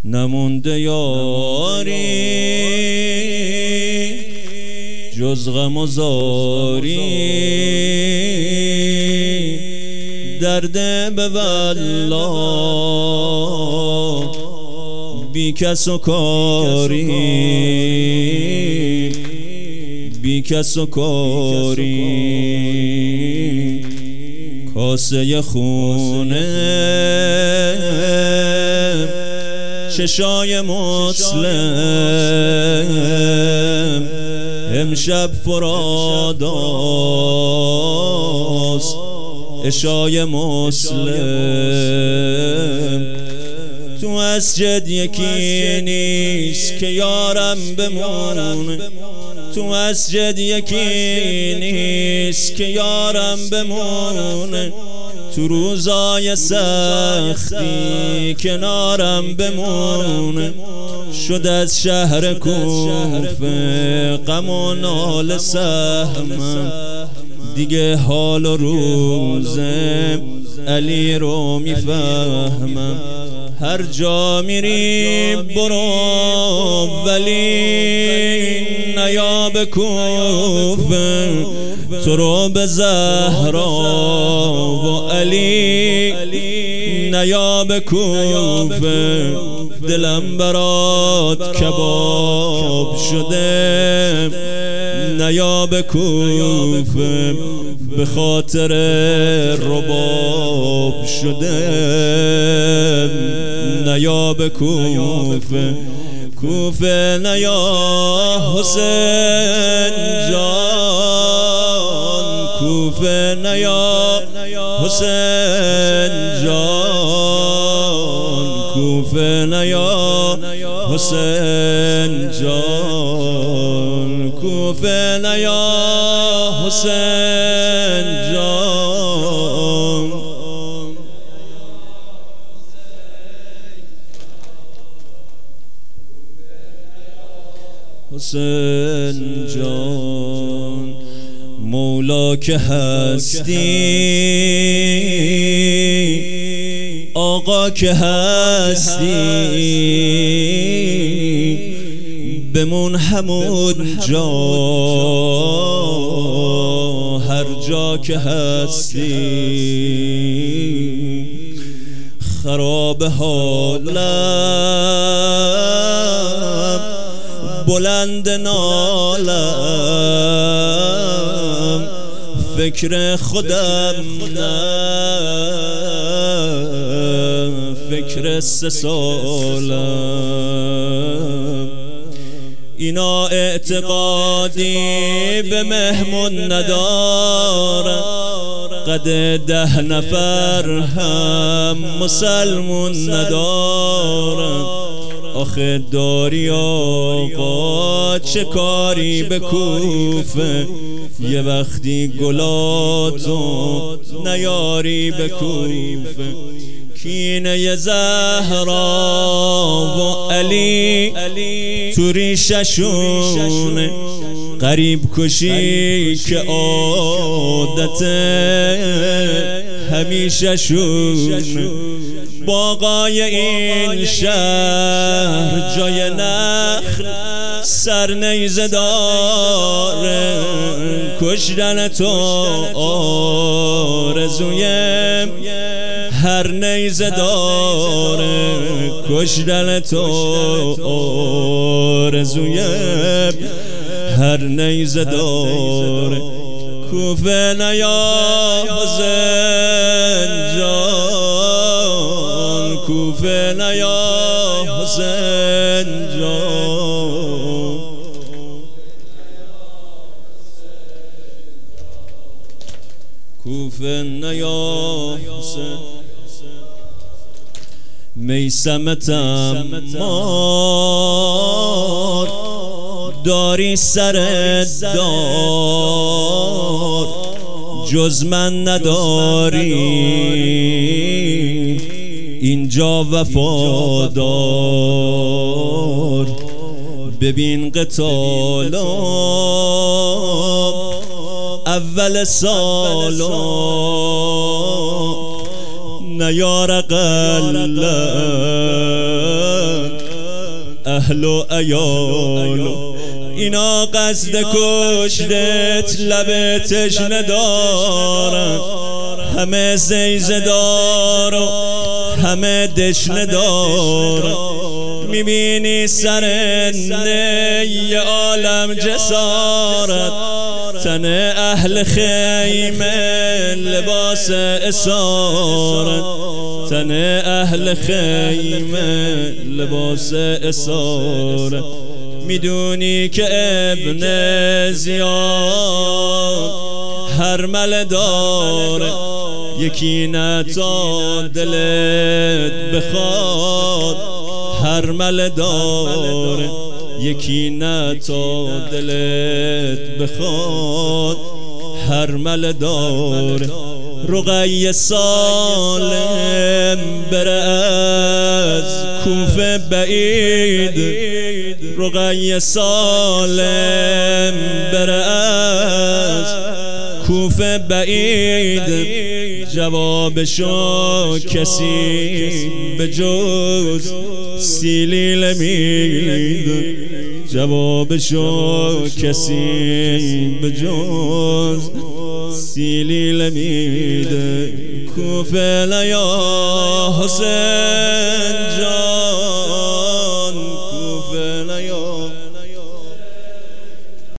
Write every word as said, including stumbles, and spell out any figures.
نمونده یاری جز غم و زاری، درد به والله بی کس و کاری، بی کس و کاری. کاسه خونه چشای مسلم امشب فراداست عشای مسلم. تو مسجد یکی نیست که یارم بمونه، تو مسجد یکی نیست که یارم بمونه، تو روزای سختی کنارم بمونه. شد از شهر کوفه غم و ناله سهمم، دیگه حال و روز علی رو میفهمم. هر جا میری برو ولی نیا به کوفه، تو رو به زهرا و علی نیا به کوفه. دلم برات کباب شده نیا به کوفه، به خاطر رباب شده نیا به کوفه. کوفه نیا حسین جان، کوفه نیا حسین جان، کوفه نیا حسین جان، کوفه نیا حسین جان. حسین جان مولا که هستی، آقا که هستی، بمون همون جا هر جا که هستی. خراب حالم بلند نالم، فکر خودم نه فکر سه سالم. اینا اعتقادی به مهمون ندارن، قد ده نفر هم مسلمون ندارن. آخه داری آقا چه کاری به کوفه، یه وقتی گلاتو نیاری به کوفه. کینه زهرا و علی تو ریششونه، قریب کشی که عادت همیشه شونه. باغای این شهر جای نخل سر نیزه داره، کشتن تو آرزویم هر نیزه داره، کشتن تو آرزویم هر نیزه داره. کوفه نیا حسین جان، کوفه نیا حسین جان، کوفه نیا حسین. میثم تمار داری سر دار، جز من نداری اینجا وفادار. ببین قتالا اول سالا، نیار قلت اهل و عیال. اینا قصد کشتت لب تشنه دارن، همه زیزه دار و همه دشنه دارن. میبینی سر نی عالم جسارت، تن اهل خیمه لباس اسارت، تن اهل خیمه لباس اسارت. میدونی که ابن زیاد هرمله داره، یکی نتا دلت بخواد هرمله داره، یکی نتا دلت بخواد هرمله داره. رقیه سالم بره از کوفه بعید، رقیه سالم بره از کوفه بعید. جوابشو کسی به جز سیلیل میده، جوابشو کسی به جز سیلیل میده. کوفه لیا حسین جان